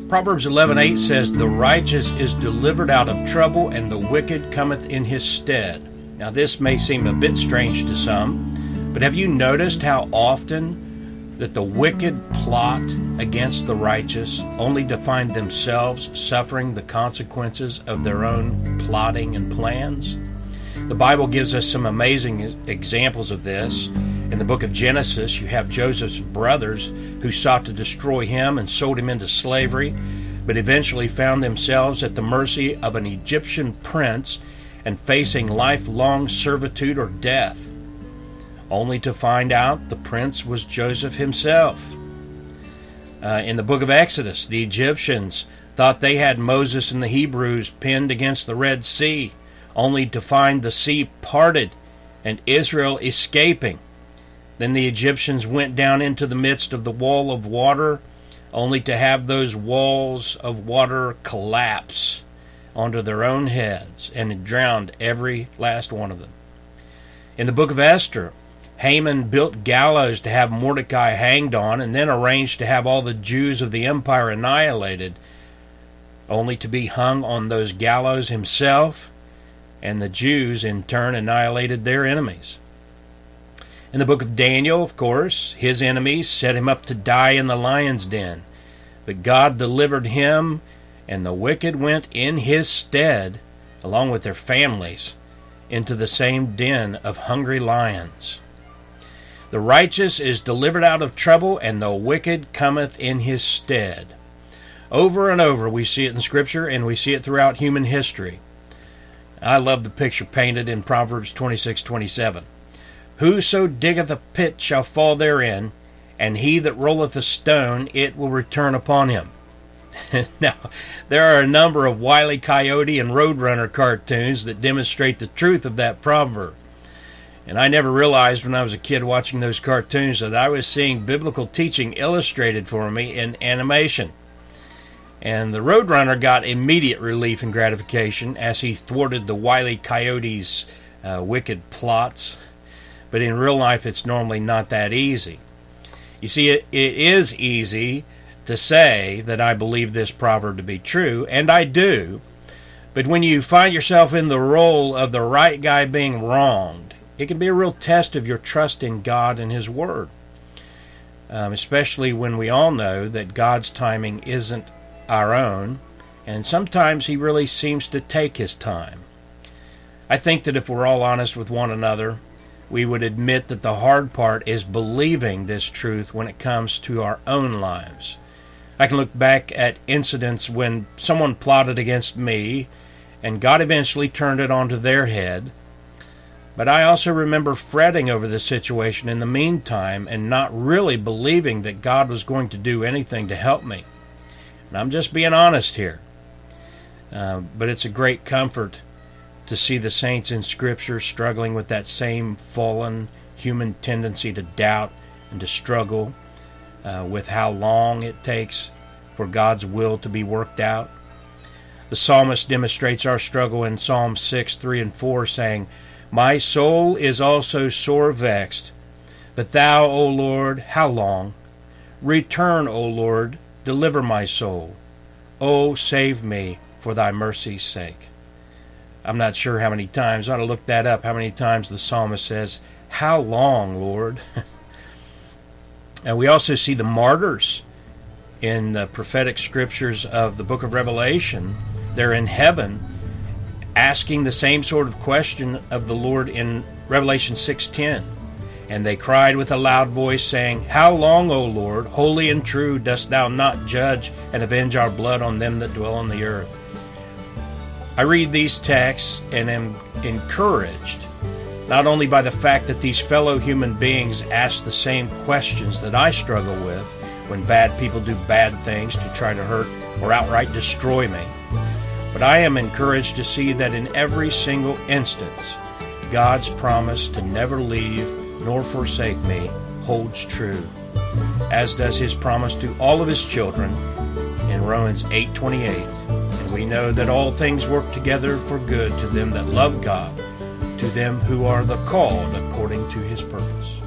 Proverbs 11:8 says, "The righteous is delivered out of trouble, and the wicked cometh in his stead." Now this may seem a bit strange to some, but have you noticed how often that the wicked plot against the righteous only to find themselves suffering the consequences of their own plotting and plans? The Bible gives us some amazing examples of this. In the book of Genesis, you have Joseph's brothers who sought to destroy him and sold him into slavery, but eventually found themselves at the mercy of an Egyptian prince and facing lifelong servitude or death, only to find out the prince was Joseph himself. In the book of Exodus, the Egyptians thought they had Moses and the Hebrews pinned against the Red Sea, only to find the sea parted and Israel escaping. Then the Egyptians went down into the midst of the wall of water, only to have those walls of water collapse onto their own heads, and it drowned every last one of them. In the book of Esther, Haman built gallows to have Mordecai hanged on, and then arranged to have all the Jews of the empire annihilated, only to be hung on those gallows himself, and the Jews in turn annihilated their enemies. In the book of Daniel, of course, his enemies set him up to die in the lion's den, but God delivered him, and the wicked went in his stead, along with their families, into the same den of hungry lions. The righteous is delivered out of trouble, and the wicked cometh in his stead. Over and over we see it in Scripture, and we see it throughout human history. I love the picture painted in Proverbs 26:27. "Whoso diggeth a pit shall fall therein, and he that rolleth a stone, it will return upon him." Now, there are a number of Wile E. Coyote and Roadrunner cartoons that demonstrate the truth of that proverb. And I never realized when I was a kid watching those cartoons that I was seeing biblical teaching illustrated for me in animation. And the Roadrunner got immediate relief and gratification as he thwarted the Wile E. Coyote's wicked plots. But in real life, it's normally not that easy. You see, it is easy to say that I believe this proverb to be true, and I do. But when you find yourself in the role of the right guy being wronged, it can be a real test of your trust in God and His Word. Especially when we all know that God's timing isn't our own, and sometimes He really seems to take His time. I think that if we're all honest with one another, we would admit that the hard part is believing this truth when it comes to our own lives. I can look back at incidents when someone plotted against me, and God eventually turned it onto their head. But I also remember fretting over the situation in the meantime and not really believing that God was going to do anything to help me. And I'm just being honest here. But it's a great comfort to see the saints in Scripture struggling with that same fallen human tendency to doubt and to struggle with how long it takes for God's will to be worked out. The psalmist demonstrates our struggle in Psalm 6, 3, and 4, saying, "My soul is also sore vexed, but thou, O Lord, how long? Return, O Lord, deliver my soul. O save me for thy mercy's sake." I'm not sure how many times, I ought to look that up, how many times the psalmist says, "How long, Lord?" And we also see the martyrs in the prophetic scriptures of the book of Revelation. They're in heaven asking the same sort of question of the Lord in Revelation 6:10. "And they cried with a loud voice, saying, How long, O Lord, holy and true, dost thou not judge and avenge our blood on them that dwell on the earth?" I read these texts and am encouraged not only by the fact that these fellow human beings ask the same questions that I struggle with when bad people do bad things to try to hurt or outright destroy me, but I am encouraged to see that in every single instance, God's promise to never leave nor forsake me holds true, as does His promise to all of His children in Romans 8:28. And we know that all things work together for good to them that love God, to them who are the called according to His purpose.